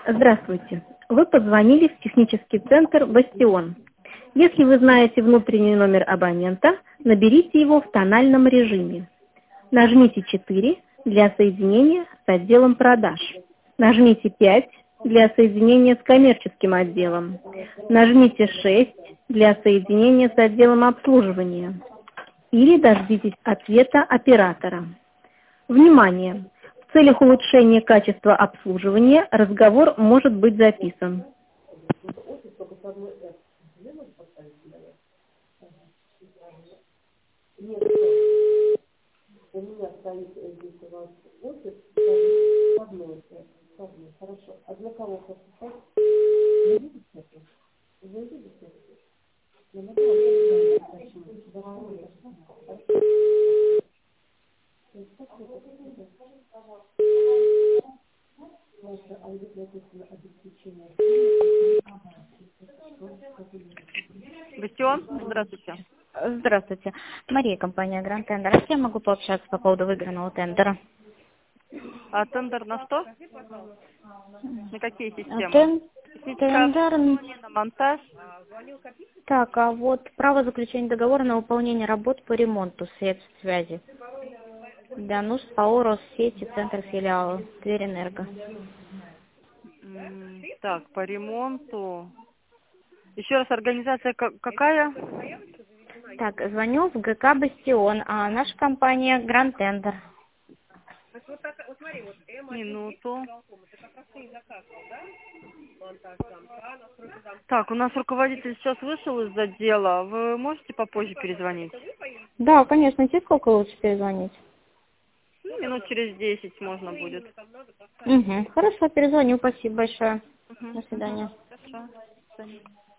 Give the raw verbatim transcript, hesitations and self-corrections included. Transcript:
Здравствуйте. Вы позвонили в технический центр «Бастион». Если вы знаете внутренний номер абонента, наберите его в тональном режиме. Нажмите четыре для соединения с отделом продаж. Нажмите пять для соединения с коммерческим отделом. Нажмите шесть для соединения с отделом обслуживания. Или дождитесь ответа оператора. Внимание! В целях улучшения качества обслуживания разговор может быть записан. У меня стоит здесь у вас офис, входной, входной, хорошо. А для кого подписать? Вы видите? Вы видите? Я могу Бастион, здравствуйте. Здравствуйте. Мария, компания Grand Tender. Я могу пообщаться по поводу выигранного тендера. А тендер на что? На какие системы? Тен... Техническое Тендер... обслуживание, на монтаж? Так, а вот право заключения договора на выполнение работ по ремонту средств связи. Для нужд ПАО Россети, центр филиала, Тверенерго. М, Так, по ремонту. Еще раз, организация ка- какая? Так, звоню в ГК «Бастион», а наша компания Grand Tender. Минуту. Так, у нас руководитель сейчас вышел из отдела. Вы можете попозже перезвонить? Да, конечно. Идти сколько лучше перезвонить? Ну, минут через десять можно будет. Угу. Хорошо, перезвоню. Спасибо большое. Мгм. До свидания. Хорошо.